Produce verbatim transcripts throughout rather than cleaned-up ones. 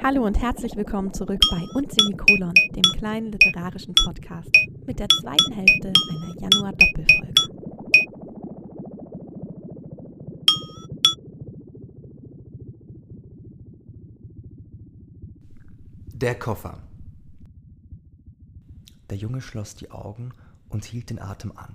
Hallo und herzlich willkommen zurück bei Und Semikolon, dem kleinen literarischen Podcast mit der zweiten Hälfte einer Januar-Doppelfolge. Der Koffer. Der Junge schloss die Augen und hielt den Atem an.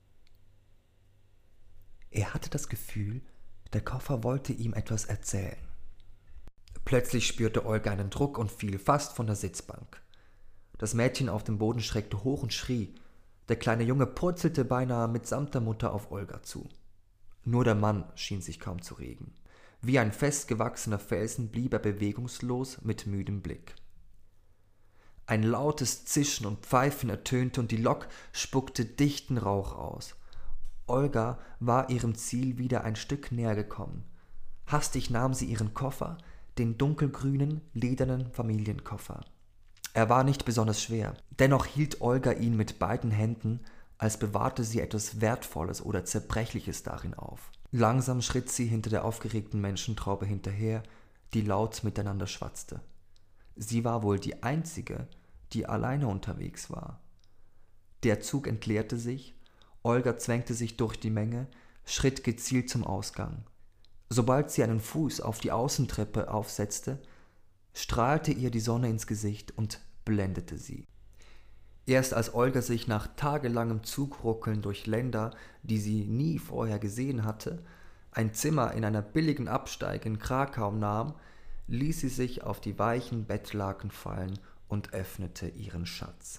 Er hatte das Gefühl, der Koffer wollte ihm etwas erzählen. Plötzlich spürte Olga einen Druck und fiel fast von der Sitzbank. Das Mädchen auf dem Boden schreckte hoch und schrie. Der kleine Junge purzelte beinahe mitsamt der Mutter auf Olga zu. Nur der Mann schien sich kaum zu regen. Wie ein festgewachsener Felsen blieb er bewegungslos mit müdem Blick. Ein lautes Zischen und Pfeifen ertönte und die Lok spuckte dichten Rauch aus. Olga war ihrem Ziel wieder ein Stück näher gekommen. Hastig nahm sie ihren Koffer, den dunkelgrünen, ledernen Familienkoffer. Er war nicht besonders schwer, dennoch hielt Olga ihn mit beiden Händen, als bewahrte sie etwas Wertvolles oder Zerbrechliches darin auf. Langsam schritt sie hinter der aufgeregten Menschentraube hinterher, die laut miteinander schwatzte. Sie war wohl die einzige, die alleine unterwegs war. Der Zug entleerte sich, Olga zwängte sich durch die Menge, schritt gezielt zum Ausgang. Sobald sie einen Fuß auf die Außentreppe aufsetzte, strahlte ihr die Sonne ins Gesicht und blendete sie. Erst als Olga sich nach tagelangem Zugruckeln durch Länder, die sie nie vorher gesehen hatte, ein Zimmer in einer billigen Absteige in Krakau nahm, ließ sie sich auf die weichen Bettlaken fallen und öffnete ihren Schatz.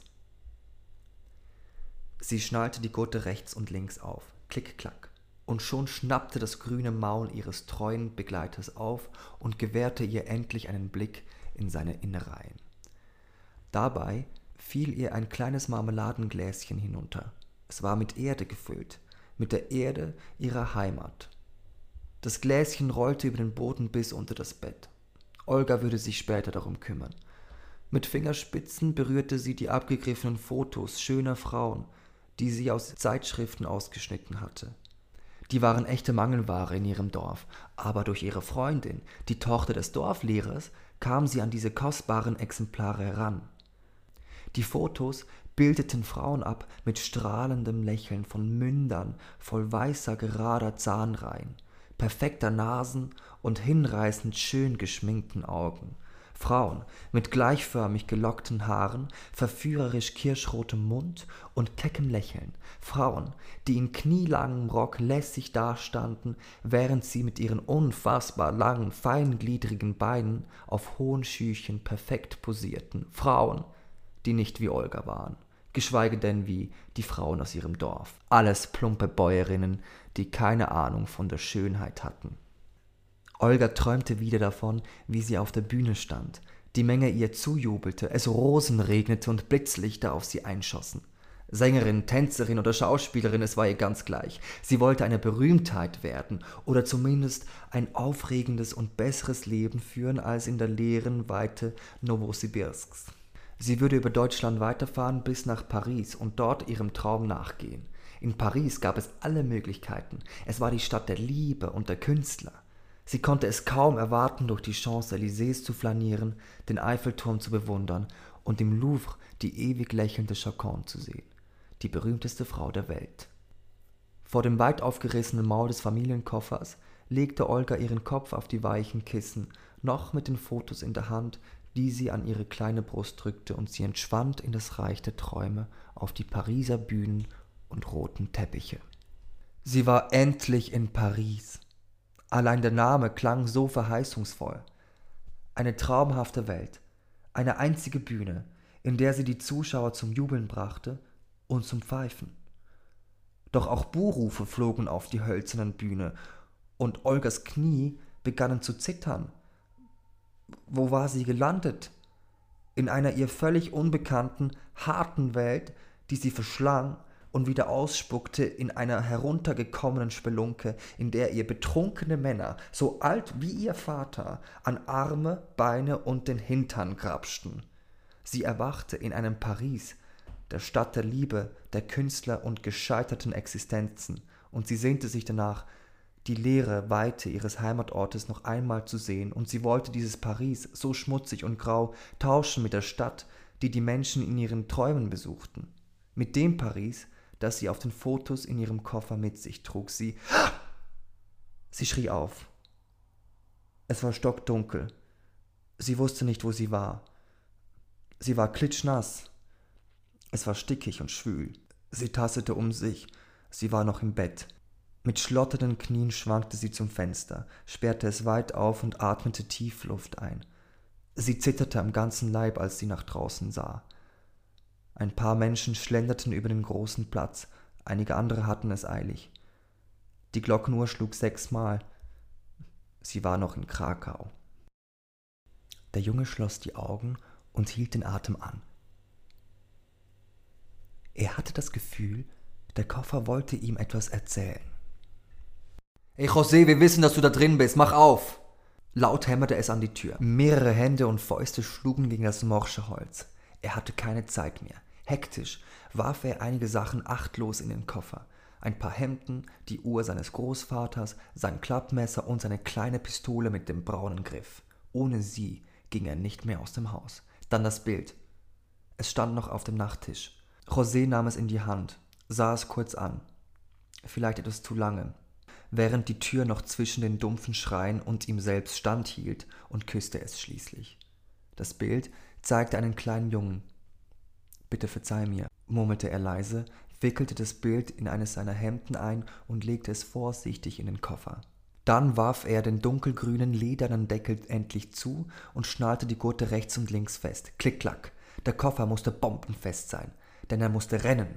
Sie schnallte die Gurte rechts und links auf, klick, klack, und schon schnappte das grüne Maul ihres treuen Begleiters auf und gewährte ihr endlich einen Blick in seine Innereien. Dabei fiel ihr ein kleines Marmeladengläschen hinunter. Es war mit Erde gefüllt, mit der Erde ihrer Heimat. Das Gläschen rollte über den Boden bis unter das Bett. Olga würde sich später darum kümmern. Mit Fingerspitzen berührte sie die abgegriffenen Fotos schöner Frauen, die sie aus Zeitschriften ausgeschnitten hatte. Die waren echte Mangelware in ihrem Dorf, aber durch ihre Freundin, die Tochter des Dorflehrers, kam sie an diese kostbaren Exemplare heran. Die Fotos bildeten Frauen ab mit strahlendem Lächeln von Mündern voll weißer, gerader Zahnreihen, perfekter Nasen und hinreißend schön geschminkten Augen. Frauen mit gleichförmig gelockten Haaren, verführerisch kirschrotem Mund und keckem Lächeln. Frauen, die in knielangem Rock lässig dastanden, während sie mit ihren unfassbar langen, feingliedrigen Beinen auf hohen Schüchen perfekt posierten. Frauen, die nicht wie Olga waren, geschweige denn wie die Frauen aus ihrem Dorf. Alles plumpe Bäuerinnen, die keine Ahnung von der Schönheit hatten. Olga träumte wieder davon, wie sie auf der Bühne stand, die Menge ihr zujubelte, es Rosen regnete und Blitzlichter auf sie einschossen. Sängerin, Tänzerin oder Schauspielerin, es war ihr ganz gleich. Sie wollte eine Berühmtheit werden oder zumindest ein aufregendes und besseres Leben führen als in der leeren Weite Nowosibirsks. Sie würde über Deutschland weiterfahren bis nach Paris und dort ihrem Traum nachgehen. In Paris gab es alle Möglichkeiten. Es war die Stadt der Liebe und der Künstler. Sie konnte es kaum erwarten, durch die Champs-Élysées zu flanieren, den Eiffelturm zu bewundern und im Louvre die ewig lächelnde Joconde zu sehen, die berühmteste Frau der Welt. Vor dem weit aufgerissenen Maul des Familienkoffers legte Olga ihren Kopf auf die weichen Kissen, noch mit den Fotos in der Hand, die sie an ihre kleine Brust drückte, und sie entschwand in das Reich der Träume auf die Pariser Bühnen und roten Teppiche. Sie war endlich in Paris. Allein der Name klang so verheißungsvoll. Eine traumhafte Welt, eine einzige Bühne, in der sie die Zuschauer zum Jubeln brachte und zum Pfeifen. Doch auch Buhrufe flogen auf die hölzernen Bühne, und Olgas Knie begannen zu zittern. Wo war sie gelandet? In einer ihr völlig unbekannten, harten Welt, die sie verschlang und wieder ausspuckte in einer heruntergekommenen Spelunke, in der ihr betrunkene Männer, so alt wie ihr Vater, an Arme, Beine und den Hintern grapschten. Sie erwachte in einem Paris, der Stadt der Liebe, der Künstler und gescheiterten Existenzen, und sie sehnte sich danach, die leere Weite ihres Heimatortes noch einmal zu sehen, und sie wollte dieses Paris, so schmutzig und grau, tauschen mit der Stadt, die die Menschen in ihren Träumen besuchten. Mit dem Paris, das sie auf den Fotos in ihrem Koffer mit sich trug. Sie... Sie schrie auf. Es war stockdunkel. Sie wusste nicht, wo sie war. Sie war klitschnass. Es war stickig und schwül. Sie tastete um sich. Sie war noch im Bett. Mit schlotternden Knien schwankte sie zum Fenster, sperrte es weit auf und atmete tief Luft ein. Sie zitterte am ganzen Leib, als sie nach draußen sah. Ein paar Menschen schlenderten über den großen Platz, einige andere hatten es eilig. Die Glockenuhr schlug sechsmal. Sie war noch in Krakau. Der Junge schloss die Augen und hielt den Atem an. Er hatte das Gefühl, der Koffer wollte ihm etwas erzählen. »Hey José, wir wissen, dass du da drin bist, mach auf!« Laut hämmerte es an die Tür. Mehrere Hände und Fäuste schlugen gegen das morsche Holz. Er hatte keine Zeit mehr. Hektisch warf er einige Sachen achtlos in den Koffer. Ein paar Hemden, die Uhr seines Großvaters, sein Klappmesser und seine kleine Pistole mit dem braunen Griff. Ohne sie ging er nicht mehr aus dem Haus. Dann das Bild. Es stand noch auf dem Nachttisch. José nahm es in die Hand, sah es kurz an. Vielleicht etwas zu lange, während die Tür noch zwischen den dumpfen Schreien und ihm selbst standhielt, und küsste es schließlich. Das Bild zeigte einen kleinen Jungen. »Bitte verzeih mir«, murmelte er leise, wickelte das Bild in eines seiner Hemden ein und legte es vorsichtig in den Koffer. Dann warf er den dunkelgrünen ledernen Deckel endlich zu und schnallte die Gurte rechts und links fest. Klick-klack. Der Koffer musste bombenfest sein, denn er musste rennen.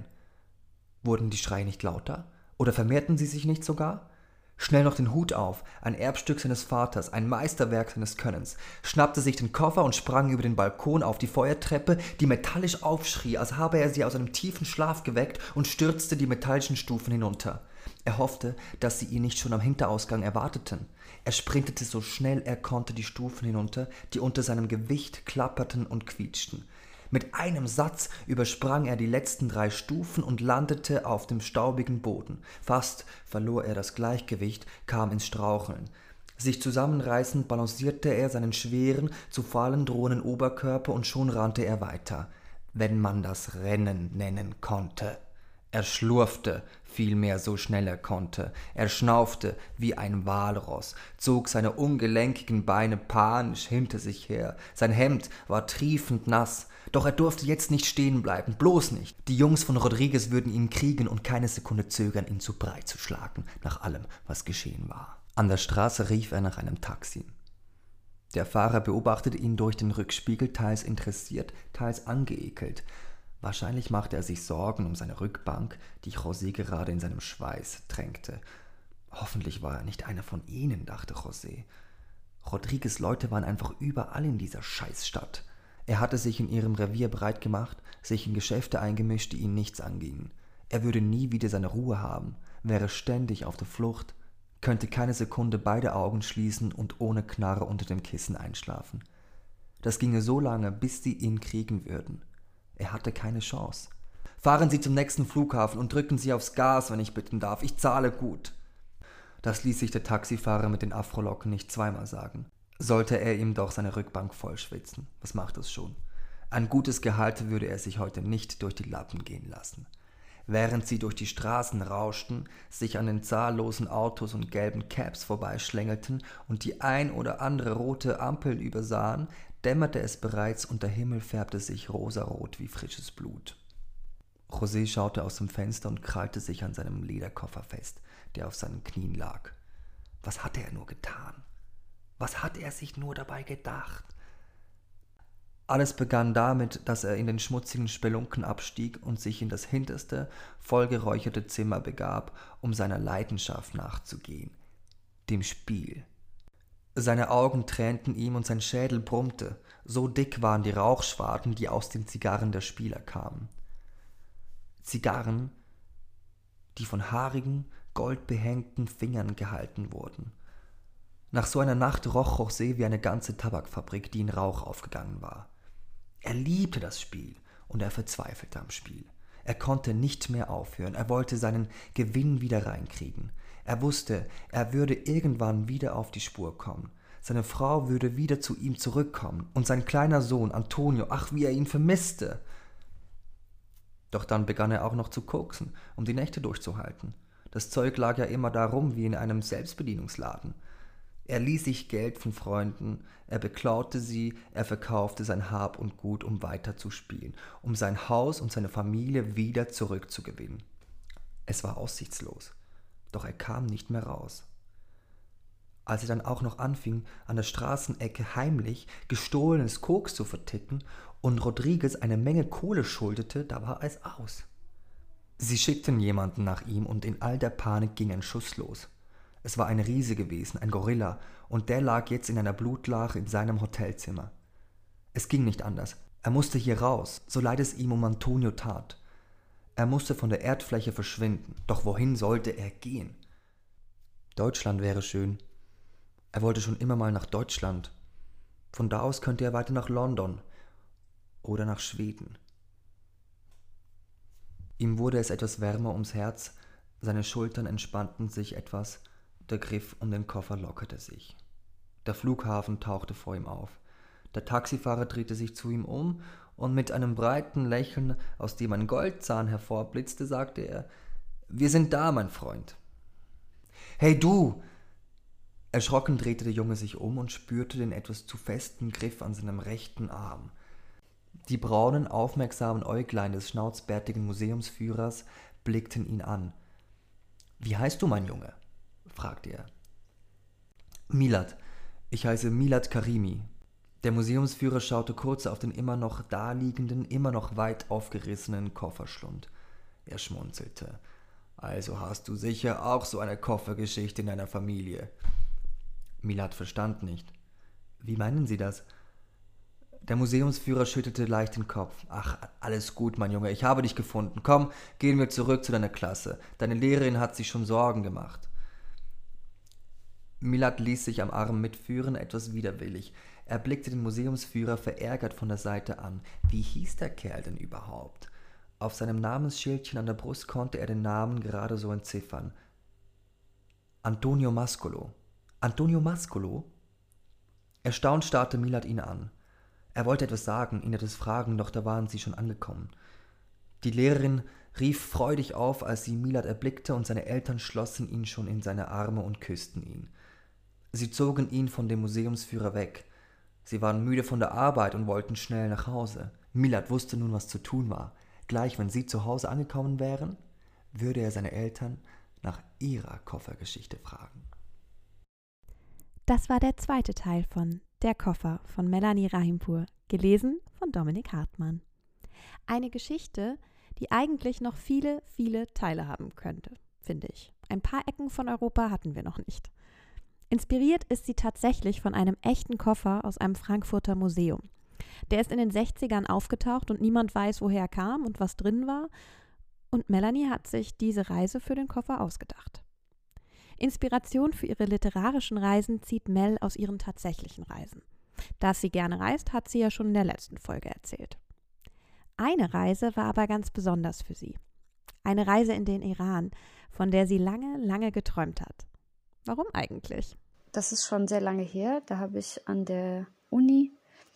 Wurden die Schreie nicht lauter? Oder vermehrten sie sich nicht sogar? Schnell noch den Hut auf, ein Erbstück seines Vaters, ein Meisterwerk seines Könnens, schnappte sich den Koffer und sprang über den Balkon auf die Feuertreppe, die metallisch aufschrie, als habe er sie aus einem tiefen Schlaf geweckt, und stürzte die metallischen Stufen hinunter. Er hoffte, dass sie ihn nicht schon am Hinterausgang erwarteten. Er sprintete so schnell er konnte die Stufen hinunter, die unter seinem Gewicht klapperten und quietschten. Mit einem Satz übersprang er die letzten drei Stufen und landete auf dem staubigen Boden. Fast verlor er das Gleichgewicht, kam ins Straucheln. Sich zusammenreißend balancierte er seinen schweren, zu fallen drohenden Oberkörper, und schon rannte er weiter. Wenn man das Rennen nennen konnte. Er schlurfte, vielmehr so schnell er konnte. Er schnaufte wie ein Walross, zog seine ungelenkigen Beine panisch hinter sich her. Sein Hemd war triefend nass. Doch er durfte jetzt nicht stehen bleiben, bloß nicht. Die Jungs von Rodriguez würden ihn kriegen und keine Sekunde zögern, ihn zu Brei zu schlagen, nach allem, was geschehen war. An der Straße rief er nach einem Taxi. Der Fahrer beobachtete ihn durch den Rückspiegel, teils interessiert, teils angeekelt. Wahrscheinlich machte er sich Sorgen um seine Rückbank, die José gerade in seinem Schweiß tränkte. Hoffentlich war er nicht einer von ihnen, dachte José. Rodriguez' Leute waren einfach überall in dieser Scheißstadt. Er hatte sich in ihrem Revier breit gemacht, sich in Geschäfte eingemischt, die ihn nichts angingen. Er würde nie wieder seine Ruhe haben, wäre ständig auf der Flucht, könnte keine Sekunde beide Augen schließen und ohne Knarre unter dem Kissen einschlafen. Das ginge so lange, bis sie ihn kriegen würden. Er hatte keine Chance. »Fahren Sie zum nächsten Flughafen und drücken Sie aufs Gas, wenn ich bitten darf. Ich zahle gut.« Das ließ sich der Taxifahrer mit den Afrolocken nicht zweimal sagen. Sollte er ihm doch seine Rückbank vollschwitzen. Was macht es schon? Ein gutes Gehalt würde er sich heute nicht durch die Lappen gehen lassen. Während sie durch die Straßen rauschten, sich an den zahllosen Autos und gelben Cabs vorbeischlängelten und die ein oder andere rote Ampel übersahen, dämmerte es bereits und der Himmel färbte sich rosarot wie frisches Blut. José schaute aus dem Fenster und krallte sich an seinem Lederkoffer fest, der auf seinen Knien lag. Was hatte er nur getan? Was hat er sich nur dabei gedacht? Alles begann damit, dass er in den schmutzigen Spelunken abstieg und sich in das hinterste, vollgeräucherte Zimmer begab, um seiner Leidenschaft nachzugehen, dem Spiel. Seine Augen tränten ihm und sein Schädel brummte, so dick waren die Rauchschwaden, die aus den Zigarren der Spieler kamen. Zigarren, die von haarigen, goldbehängten Fingern gehalten wurden. Nach so einer Nacht roch José wie eine ganze Tabakfabrik, die in Rauch aufgegangen war. Er liebte das Spiel und er verzweifelte am Spiel. Er konnte nicht mehr aufhören, er wollte seinen Gewinn wieder reinkriegen. Er wusste, er würde irgendwann wieder auf die Spur kommen. Seine Frau würde wieder zu ihm zurückkommen und sein kleiner Sohn Antonio, ach, wie er ihn vermisste. Doch dann begann er auch noch zu koksen, um die Nächte durchzuhalten. Das Zeug lag ja immer da rum wie in einem Selbstbedienungsladen. Er ließ sich Geld von Freunden, er beklaute sie, er verkaufte sein Hab und Gut, um weiter zu spielen, um sein Haus und seine Familie wieder zurückzugewinnen. Es war aussichtslos, doch er kam nicht mehr raus. Als er dann auch noch anfing, an der Straßenecke heimlich gestohlenes Koks zu verticken und Rodriguez eine Menge Kohle schuldete, da war es aus. Sie schickten jemanden nach ihm und in all der Panik ging ein Schuss los. Es war ein Riese gewesen, ein Gorilla, und der lag jetzt in einer Blutlache in seinem Hotelzimmer. Es ging nicht anders. Er musste hier raus, so leid es ihm um Antonio tat. Er musste von der Erdfläche verschwinden, doch wohin sollte er gehen? Deutschland wäre schön. Er wollte schon immer mal nach Deutschland. Von da aus könnte er weiter nach London oder nach Schweden. Ihm wurde es etwas wärmer ums Herz, seine Schultern entspannten sich etwas, der Griff um den Koffer lockerte sich. Der Flughafen tauchte vor ihm auf. Der Taxifahrer drehte sich zu ihm um und mit einem breiten Lächeln, aus dem ein Goldzahn hervorblitzte, sagte er: »Wir sind da, mein Freund.« »Hey du!« Erschrocken drehte der Junge sich um und spürte den etwas zu festen Griff an seinem rechten Arm. Die braunen, aufmerksamen Äuglein des schnauzbärtigen Museumsführers blickten ihn an. »Wie heißt du, mein Junge?« fragte er. »Milad. Ich heiße Milad Karimi.« Der Museumsführer schaute kurz auf den immer noch daliegenden, immer noch weit aufgerissenen Kofferschlund. Er schmunzelte. »Also hast du sicher auch so eine Koffergeschichte in deiner Familie.« Milad verstand nicht. »Wie meinen Sie das?« Der Museumsführer schüttelte leicht den Kopf. »Ach, alles gut, mein Junge, ich habe dich gefunden. Komm, gehen wir zurück zu deiner Klasse. Deine Lehrerin hat sich schon Sorgen gemacht.« Milad ließ sich am Arm mitführen, etwas widerwillig. Er blickte den Museumsführer verärgert von der Seite an. Wie hieß der Kerl denn überhaupt? Auf seinem Namensschildchen an der Brust konnte er den Namen gerade so entziffern. Antonio Mascolo. Antonio Mascolo? Erstaunt starrte Milad ihn an. Er wollte etwas sagen, ihn etwas fragen, doch da waren sie schon angekommen. Die Lehrerin rief freudig auf, als sie Milad erblickte, und seine Eltern schlossen ihn schon in seine Arme und küssten ihn. Sie zogen ihn von dem Museumsführer weg. Sie waren müde von der Arbeit und wollten schnell nach Hause. Milad wusste nun, was zu tun war. Gleich, wenn sie zu Hause angekommen wären, würde er seine Eltern nach ihrer Koffergeschichte fragen. Das war der zweite Teil von Der Koffer von Melanie Rahimpur, gelesen von Dominik Hartmann. Eine Geschichte, die eigentlich noch viele, viele Teile haben könnte, finde ich. Ein paar Ecken von Europa hatten wir noch nicht. Inspiriert ist sie tatsächlich von einem echten Koffer aus einem Frankfurter Museum. Der ist in den sechzigern aufgetaucht und niemand weiß, woher er kam und was drin war. Und Melanie hat sich diese Reise für den Koffer ausgedacht. Inspiration für ihre literarischen Reisen zieht Mel aus ihren tatsächlichen Reisen. Dass sie gerne reist, hat sie ja schon in der letzten Folge erzählt. Eine Reise war aber ganz besonders für sie. Eine Reise in den Iran, von der sie lange, lange geträumt hat. Warum eigentlich? Das ist schon sehr lange her. Da habe ich an der Uni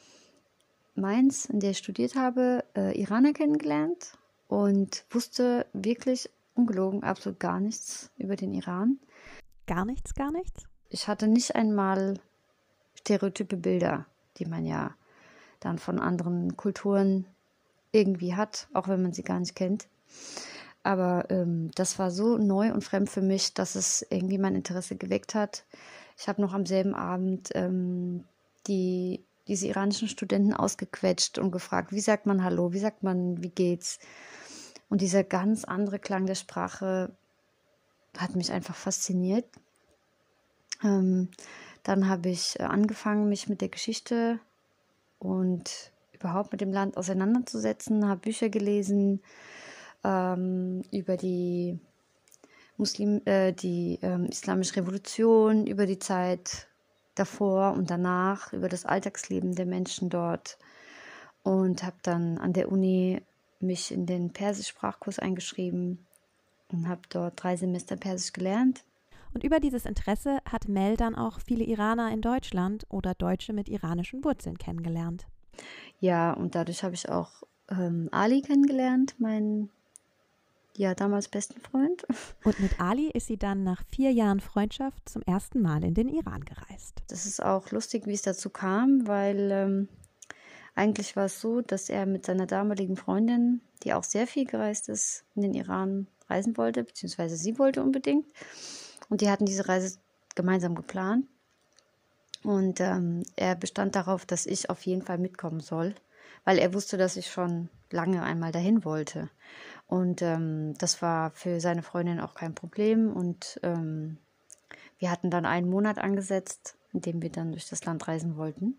Mainz, in der ich studiert habe, äh, Iraner kennengelernt und wusste wirklich ungelogen absolut gar nichts über den Iran. Gar nichts, gar nichts? Ich hatte nicht einmal stereotype Bilder, die man ja dann von anderen Kulturen irgendwie hat, auch wenn man sie gar nicht kennt. Aber ähm, das war so neu und fremd für mich, dass es irgendwie mein Interesse geweckt hat. Ich habe noch am selben Abend ähm, die, diese iranischen Studenten ausgequetscht und gefragt, wie sagt man Hallo, wie sagt man, wie geht's? Und dieser ganz andere Klang der Sprache hat mich einfach fasziniert. Ähm, dann habe ich angefangen, mich mit der Geschichte und überhaupt mit dem Land auseinanderzusetzen, habe Bücher gelesen ähm, über die, Muslim, äh, die ähm, Islamische Revolution, über die Zeit davor und danach, über das Alltagsleben der Menschen dort und habe dann an der Uni mich in den Persisch-Sprachkurs eingeschrieben und habe dort drei Semester Persisch gelernt. Und über dieses Interesse hat Mel dann auch viele Iraner in Deutschland oder Deutsche mit iranischen Wurzeln kennengelernt. Ja, und dadurch habe ich auch ähm, Ali kennengelernt, meinen ja damals besten Freund. Und mit Ali ist sie dann nach vier Jahren Freundschaft zum ersten Mal in den Iran gereist. Das ist auch lustig, wie es dazu kam, weil ähm, eigentlich war es so, dass er mit seiner damaligen Freundin, die auch sehr viel gereist ist, in den Iran reisen wollte, beziehungsweise sie wollte unbedingt. Und die hatten diese Reise gemeinsam geplant. Und ähm, er bestand darauf, dass ich auf jeden Fall mitkommen soll, weil er wusste, dass ich schon lange einmal dahin wollte. Und ähm, das war für seine Freundin auch kein Problem. Und ähm, wir hatten dann einen Monat angesetzt, in dem wir dann durch das Land reisen wollten.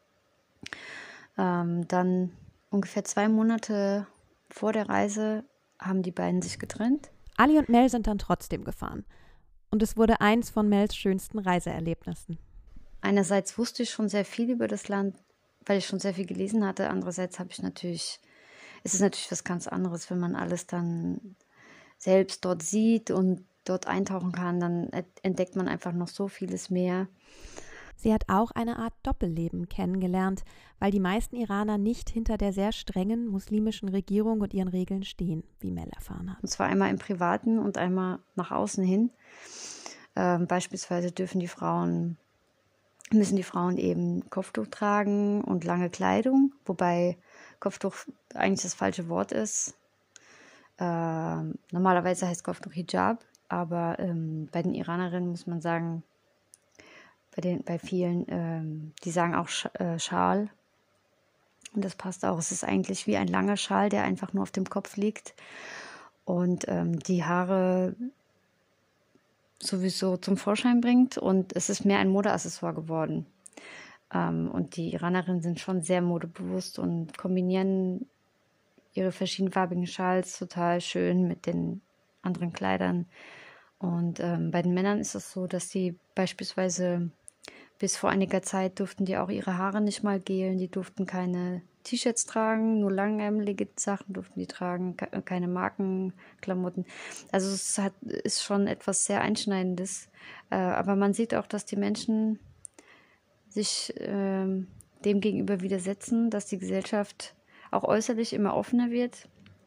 Ähm, dann ungefähr zwei Monate vor der Reise haben die beiden sich getrennt. Ali und Mel sind dann trotzdem gefahren. Und es wurde eins von Mels schönsten Reiseerlebnissen. Einerseits wusste ich schon sehr viel über das Land, weil ich schon sehr viel gelesen hatte. Andererseits habe ich natürlich, es ist natürlich was ganz anderes, wenn man alles dann selbst dort sieht und dort eintauchen kann, dann entdeckt man einfach noch so vieles mehr. Sie hat auch eine Art Doppelleben kennengelernt, weil die meisten Iraner nicht hinter der sehr strengen muslimischen Regierung und ihren Regeln stehen, wie Mel erfahren hat. Und zwar einmal im Privaten und einmal nach außen hin. Ähm, beispielsweise dürfen die Frauen, müssen die Frauen eben Kopftuch tragen und lange Kleidung, wobei Kopftuch eigentlich das falsche Wort ist. Ähm, normalerweise heißt Kopftuch Hijab, aber ähm, bei den Iranerinnen muss man sagen, Bei, den, bei vielen, ähm, die sagen auch Sch äh, Schal. Und das passt auch. Es ist eigentlich wie ein langer Schal, der einfach nur auf dem Kopf liegt. Und ähm, die Haare sowieso zum Vorschein bringt. Und es ist mehr ein Modeaccessoire geworden. Ähm, und die Iranerinnen sind schon sehr modebewusst und kombinieren ihre verschiedenfarbigen Schals total schön mit den anderen Kleidern. Und ähm, bei den Männern ist es so, dass sie beispielsweise bis vor einiger Zeit durften die auch ihre Haare nicht mal gelen, die durften keine T-Shirts tragen, nur langärmelige Sachen durften die tragen, keine Markenklamotten. Also es hat, ist schon etwas sehr Einschneidendes. Äh, aber man sieht auch, dass die Menschen sich äh, dem gegenüber widersetzen, dass die Gesellschaft auch äußerlich immer offener wird.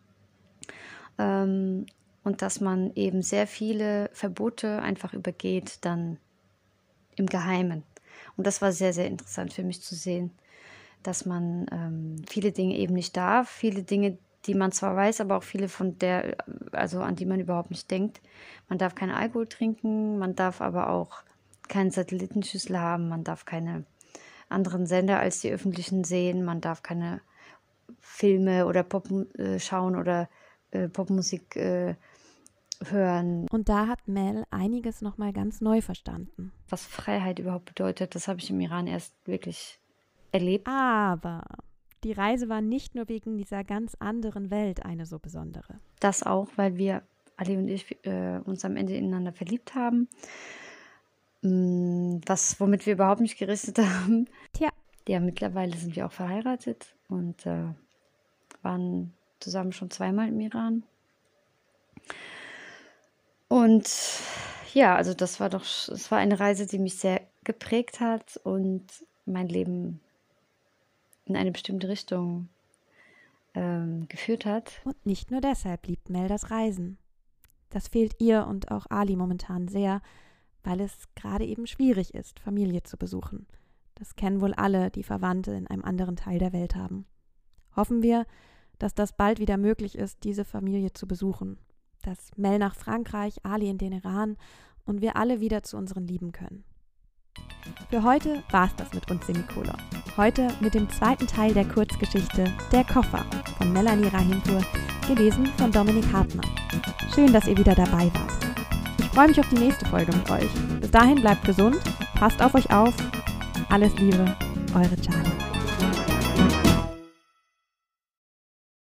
Ähm, Und dass man eben sehr viele Verbote einfach übergeht, dann im Geheimen. Und das war sehr, sehr interessant für mich zu sehen, dass man ähm, viele Dinge eben nicht darf, viele Dinge, die man zwar weiß, aber auch viele von der, also an die man überhaupt nicht denkt. Man darf keinen Alkohol trinken, man darf aber auch keine Satellitenschüssel haben, man darf keine anderen Sender als die öffentlichen sehen, man darf keine Filme oder Pop äh, schauen oder äh, Popmusik äh, hören. Und da hat Mel einiges nochmal ganz neu verstanden. Was Freiheit überhaupt bedeutet, das habe ich im Iran erst wirklich erlebt. Aber die Reise war nicht nur wegen dieser ganz anderen Welt eine so besondere. Das auch, weil wir, Ali und ich, äh, uns am Ende ineinander verliebt haben. Was, womit wir überhaupt nicht gerechnet haben. Tja. Ja, mittlerweile sind wir auch verheiratet und äh, waren zusammen schon zweimal im Iran. Und ja, also das war doch, es war eine Reise, die mich sehr geprägt hat und mein Leben in eine bestimmte Richtung ähm, geführt hat. Und nicht nur deshalb liebt Mel das Reisen. Das fehlt ihr und auch Ali momentan sehr, weil es gerade eben schwierig ist, Familie zu besuchen. Das kennen wohl alle, die Verwandte in einem anderen Teil der Welt haben. Hoffen wir, dass das bald wieder möglich ist, diese Familie zu besuchen. Dass Mel nach Frankreich, Ali in den Iran und wir alle wieder zu unseren Lieben können. Für heute war es das mit uns Semikolon. Heute mit dem zweiten Teil der Kurzgeschichte Der Koffer von Melanie Rahimpur, gelesen von Dominik Hartmann. Schön, dass ihr wieder dabei wart. Ich freue mich auf die nächste Folge mit euch. Bis dahin bleibt gesund, passt auf euch auf. Alles Liebe, eure Charlie.